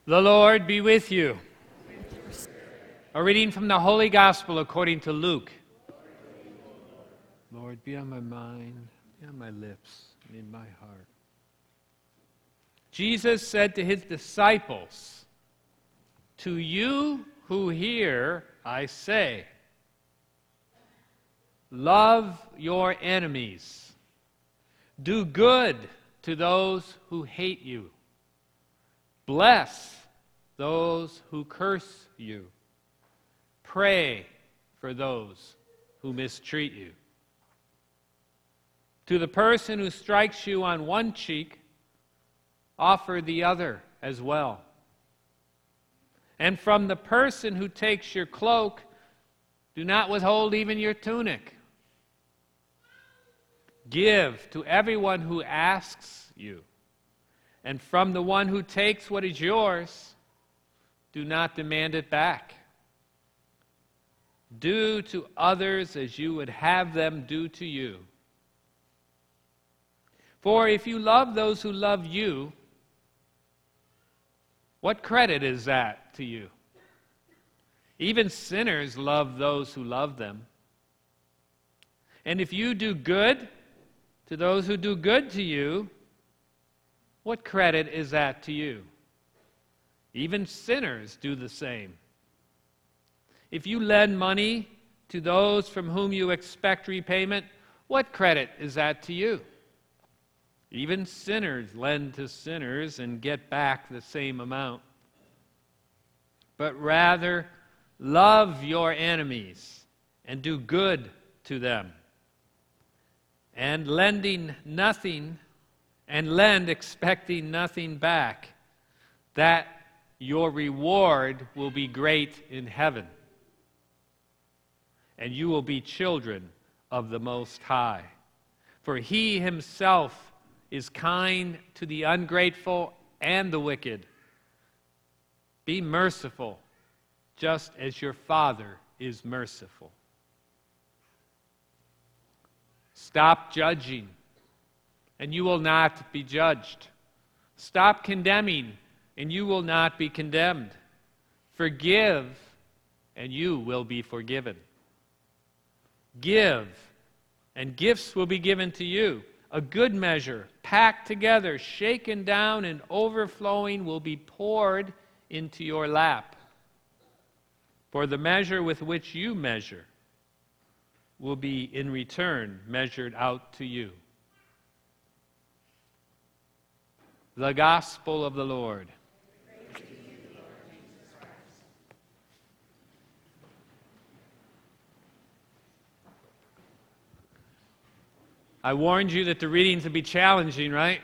The Lord be with you. A reading from the Holy Gospel according to Luke. Lord, be on my mind, be on my lips, and in my heart. Jesus said to his disciples, "To you who hear, I say, love your enemies. Do good to those who hate you. Bless those who curse you. Pray for those who mistreat you. To the person who strikes you on one cheek, offer the other as well. And from the person who takes your cloak, do not withhold even your tunic. Give to everyone who asks you. And from the one who takes what is yours, do not demand it back. Do to others as you would have them do to you. For if you love those who love you, what credit is that to you? Even sinners love those who love them. And if you do good to those who do good to you, what credit is that to you? Even sinners do the same. If you lend money to those from whom you expect repayment, what credit is that to you? Even sinners lend to sinners and get back the same amount. But rather, love your enemies and do good to them. And lend expecting nothing back, that your reward will be great in heaven, and you will be children of the Most High. For He Himself is kind to the ungrateful and the wicked. Be merciful, just as your Father is merciful. Stop judging, and you will not be judged. Stop condemning, and you will not be condemned. Forgive, and you will be forgiven. Give, and gifts will be given to you. A good measure, packed together, shaken down, and overflowing will be poured into your lap. For the measure with which you measure will be in return measured out to you. The Gospel of the Lord. Praise to you, Lord Jesus Christ. I warned you that the readings would be challenging, right?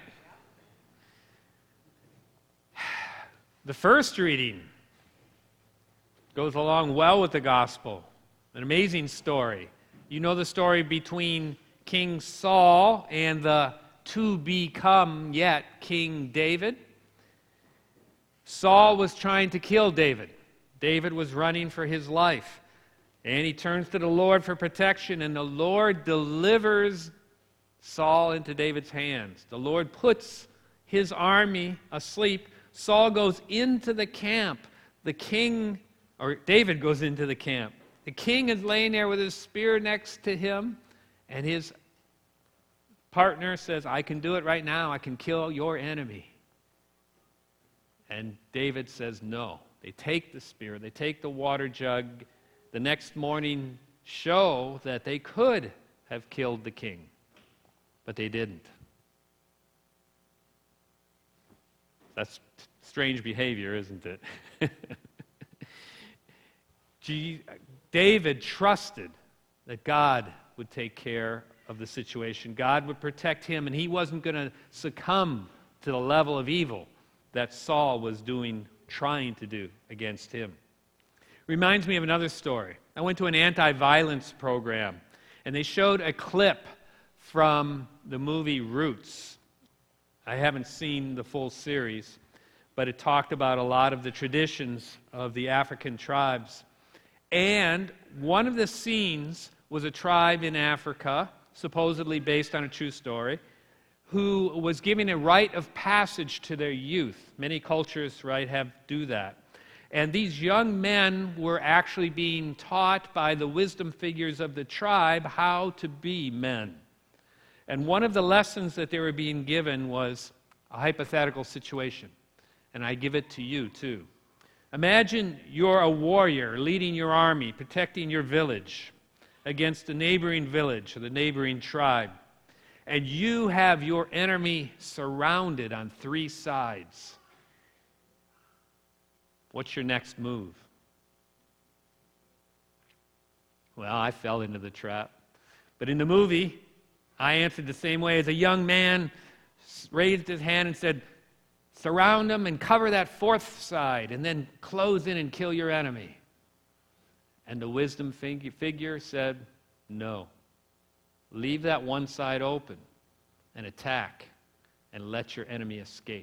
The first reading goes along well with the Gospel. An amazing story. You know the story between King Saul and the to-become yet King David. Saul was trying to kill David. David was running for his life. And he turns to the Lord for protection, and the Lord delivers Saul into David's hands. The Lord puts his army asleep. Saul goes into the camp. David goes into the camp. The king is laying there with his spear next to him, and his partner says, "I can do it right now. I can kill your enemy." And David says no. They take the spear, they take the water jug. The next morning show that they could have killed the king, but they didn't. That's strange behavior, isn't it? David trusted that God would take care of the situation. God would protect him, and he wasn't going to succumb to the level of evil that Saul was trying to do against him. Reminds me of another story. I went to an anti-violence program, and they showed a clip from the movie Roots. I haven't seen the full series, but it talked about a lot of the traditions of the African tribes. And one of the scenes was a tribe in Africa, supposedly based on a true story, who was giving a rite of passage to their youth. Many cultures, right, do that. And these young men were actually being taught by the wisdom figures of the tribe how to be men. And one of the lessons that they were being given was a hypothetical situation. And I give it to you too. Imagine you're a warrior leading your army, protecting your village against the neighboring village or the neighboring tribe. And you have your enemy surrounded on 3 sides. What's your next move? Well, I fell into the trap. But in the movie, I answered the same way. As a young man raised his hand and said, surround them and cover that 4th side, and then close in and kill your enemy. And the wisdom figure said, no. Leave that one side open and attack and let your enemy escape.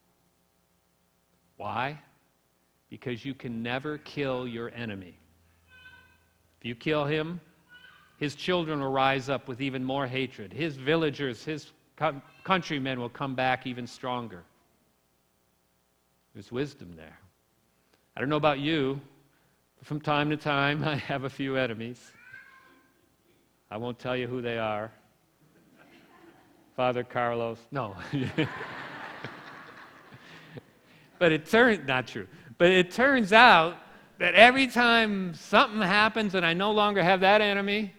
Why? Because you can never kill your enemy. If you kill him, his children will rise up with even more hatred. His villagers, his countrymen will come back even stronger. There's wisdom there. I don't know about you, but from time to time I have a few enemies. I won't tell you who they are. Father Carlos. No. But it turns out that every time something happens and I no longer have that enemy,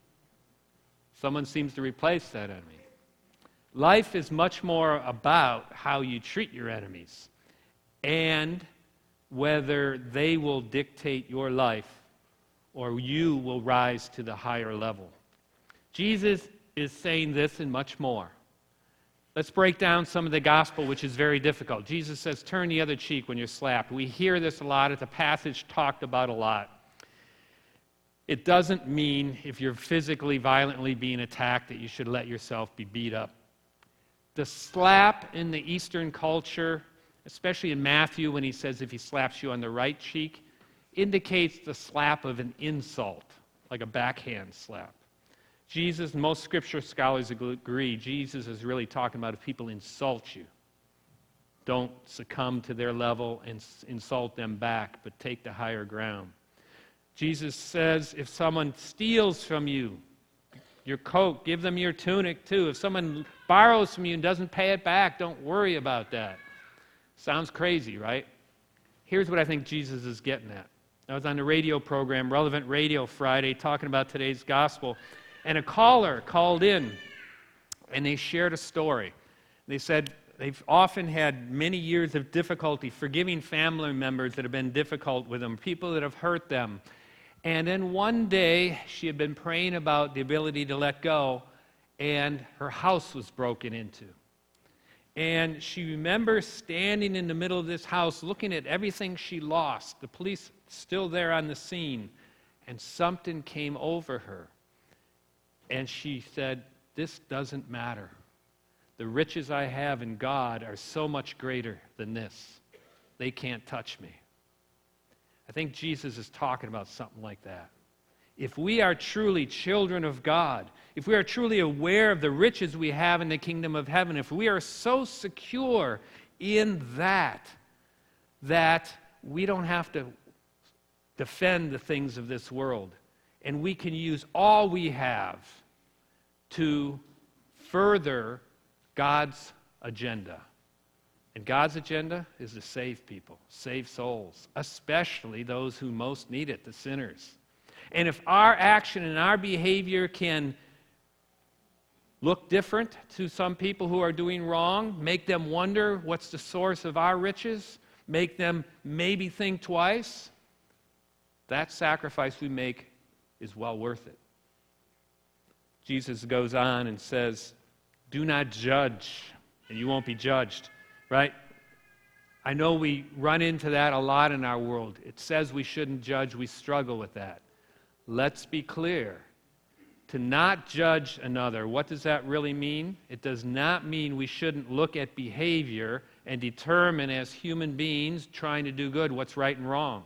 someone seems to replace that enemy. Life is much more about how you treat your enemies and whether they will dictate your life or you will rise to the higher level. Jesus is saying this and much more. Let's break down some of the gospel, which is very difficult. Jesus says, turn the other cheek when you're slapped. We hear this a lot. It's a passage talked about a lot. It doesn't mean if you're physically, violently being attacked that you should let yourself be beat up. The slap in the Eastern culture, especially in Matthew when he says if he slaps you on the right cheek, indicates the slap of an insult, like a backhand slap. Jesus, most scripture scholars agree, Jesus is really talking about if people insult you, don't succumb to their level and insult them back, but take the higher ground. Jesus says if someone steals from you your coat, give them your tunic too. If someone borrows from you and doesn't pay it back, don't worry about that. Sounds crazy, right? Here's what I think Jesus is getting at. I was on the radio program, Relevant Radio Friday, talking about today's gospel. And a caller called in, and they shared a story. They said they've often had many years of difficulty forgiving family members that have been difficult with them, people that have hurt them. And then one day, she had been praying about the ability to let go, and her house was broken into. And she remembers standing in the middle of this house, looking at everything she lost. The police still there on the scene, and something came over her. And she said, this doesn't matter. The riches I have in God are so much greater than this. They can't touch me. I think Jesus is talking about something like that. If we are truly children of God, if we are truly aware of the riches we have in the kingdom of heaven, if we are so secure in that we don't have to defend the things of this world, and we can use all we have to further God's agenda. And God's agenda is to save people, save souls, especially those who most need it, the sinners. And if our action and our behavior can look different to some people who are doing wrong, make them wonder what's the source of our riches, make them maybe think twice, that sacrifice we make is well worth it. Jesus goes on and says, do not judge, and you won't be judged, right? I know we run into that a lot in our world. It says we shouldn't judge. We struggle with that. Let's be clear. To not judge another, what does that really mean? It does not mean we shouldn't look at behavior and determine as human beings trying to do good what's right and wrong.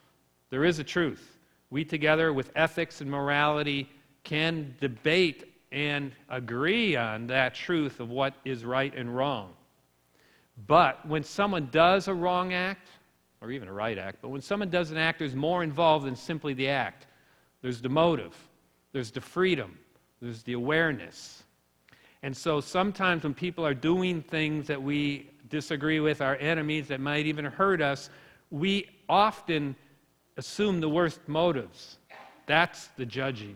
There is a truth. We together with ethics and morality can debate and agree on that truth of what is right and wrong. But when someone does a wrong act, or even a right act, but when someone does an act, there's more involved than simply the act. There's the motive, there's the freedom, there's the awareness. And so sometimes when people are doing things that we disagree with, our enemies that might even hurt us, we often assume the worst motives. That's the judging.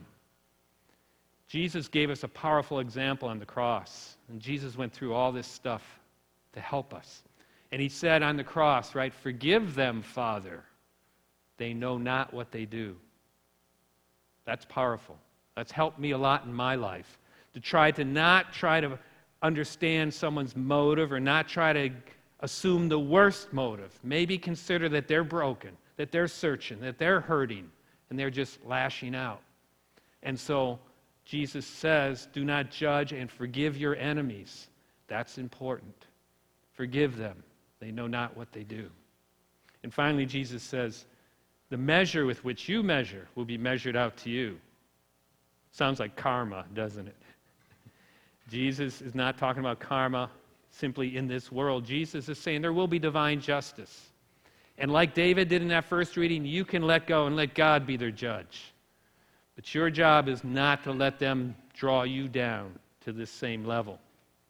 Jesus gave us a powerful example on the cross. And Jesus went through all this stuff to help us. And he said on the cross, right, "Forgive them, Father. They know not what they do." That's powerful. That's helped me a lot in my life. To not try to understand someone's motive or not try to assume the worst motive. Maybe consider that they're broken, that they're searching, that they're hurting, and they're just lashing out. And so Jesus says, do not judge and forgive your enemies. That's important. Forgive them. They know not what they do. And finally, Jesus says, the measure with which you measure will be measured out to you. Sounds like karma, doesn't it? Jesus is not talking about karma simply in this world. Jesus is saying there will be divine justice. And like David did in that first reading, you can let go and let God be their judge. But your job is not to let them draw you down to this same level.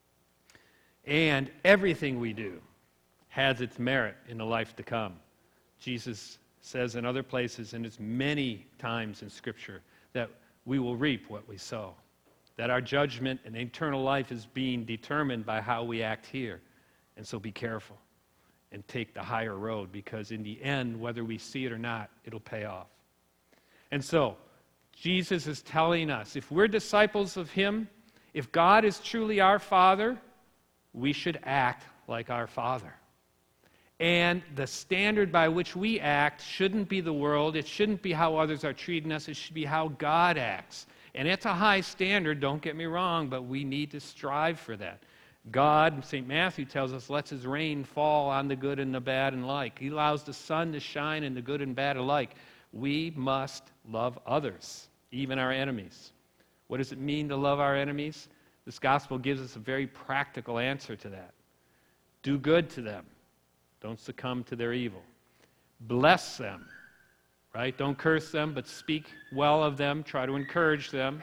And everything we do has its merit in the life to come. Jesus says in other places, and it's many times in Scripture, that we will reap what we sow. That our judgment and eternal life is being determined by how we act here. And so be careful and take the higher road, because in the end, whether we see it or not, it'll pay off. And so, Jesus is telling us, if we're disciples of Him, if God is truly our Father, we should act like our Father. And the standard by which we act shouldn't be the world, it shouldn't be how others are treating us, it should be how God acts. And it's a high standard, don't get me wrong, but we need to strive for that. God, St. Matthew tells us, lets His rain fall on the good and the bad and alike. He allows the sun to shine in the good and bad alike. We must love others, even our enemies. What does it mean to love our enemies? This gospel gives us a very practical answer to that. Do good to them. Don't succumb to their evil. Bless them, right? Don't curse them, but speak well of them. Try to encourage them.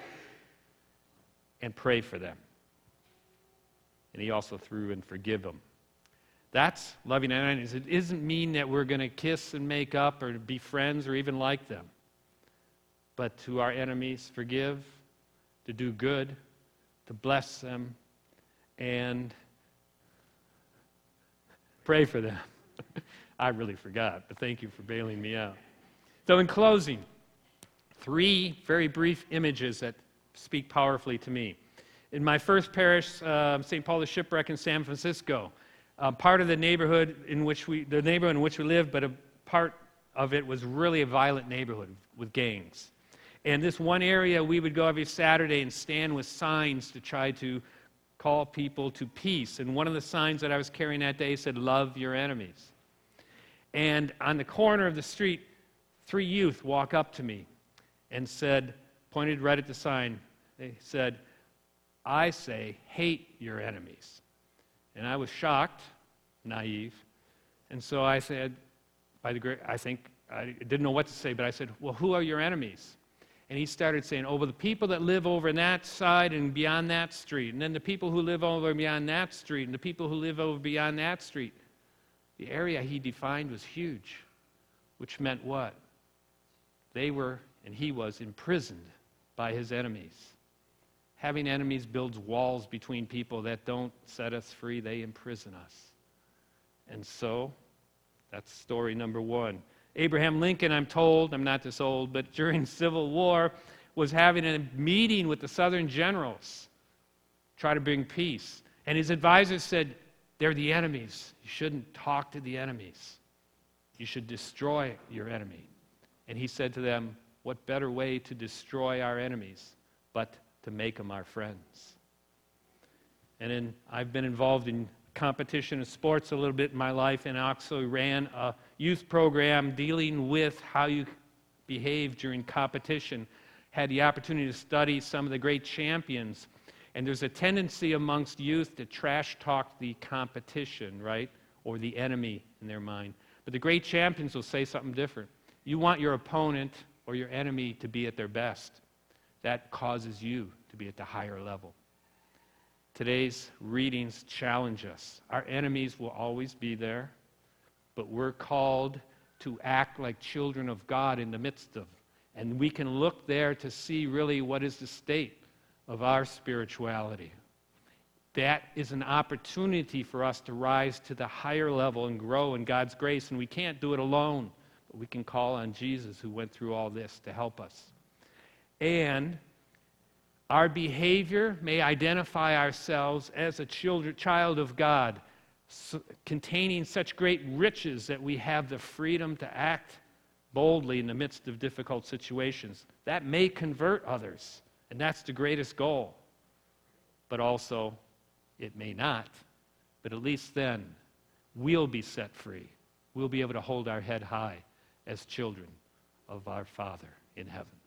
And pray for them. And he also threw in forgive them. That's loving our enemies. It doesn't mean that we're going to kiss and make up or be friends or even like them. But to our enemies, forgive, to do good, to bless them, and pray for them. I really forgot, but thank you for bailing me out. So in closing, 3 very brief images that speak powerfully to me. In my first parish, St. Paul the Shipwreck in San Francisco, part of the neighborhood in which we lived, but a part of it was really a violent neighborhood with gangs. And this one area, we would go every Saturday and stand with signs to try to call people to peace. And one of the signs that I was carrying that day said, "Love your enemies." And on the corner of the street, 3 youth walk up to me and said, pointed right at the sign, they said, "I say, hate your enemies." And I was shocked, naive. And so I said, I didn't know what to say, but I said, "Well, who are your enemies?" And he started saying, "Oh, well, the people that live over on that side and beyond that street, and then the people who live over beyond that street, and the people who live over beyond that street." The area he defined was huge, which meant what? They were, and he was, imprisoned by his enemies. Having enemies builds walls between people that don't set us free. They imprison us. And so, that's story number 1. Abraham Lincoln, I'm told, I'm not this old, but during Civil War, was having a meeting with the Southern generals, try to bring peace. And his advisors said, "They're the enemies. You shouldn't talk to the enemies. You should destroy your enemy." And he said to them, "What better way to destroy our enemies but to make them our friends?" And then I've been involved in competition and sports a little bit in my life, and I also ran a youth program dealing with how you behave during competition. had the opportunity to study some of the great champions, and there's a tendency amongst youth to trash talk the competition, right? Or the enemy in their mind. But the great champions will say something different. You want your opponent or your enemy to be at their best. That causes you to be at the higher level. Today's readings challenge us. Our enemies will always be there, but we're called to act like children of God in the midst of. And we can look there to see really what is the state of our spirituality. That is an opportunity for us to rise to the higher level and grow in God's grace. And we can't do it alone, but we can call on Jesus, who went through all this, to help us. And our behavior may identify ourselves as a child of God, containing such great riches that we have the freedom to act boldly in the midst of difficult situations. That may convert others, and that's the greatest goal. But also, it may not. But at least then, we'll be set free. We'll be able to hold our head high as children of our Father in heaven.